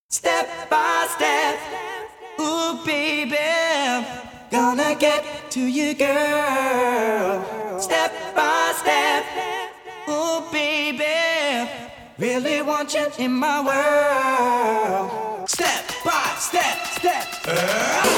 Step by step, ooh baby, gonna get to you, girl. Step by step, ooh baby, really want you in my world. Step by step, step.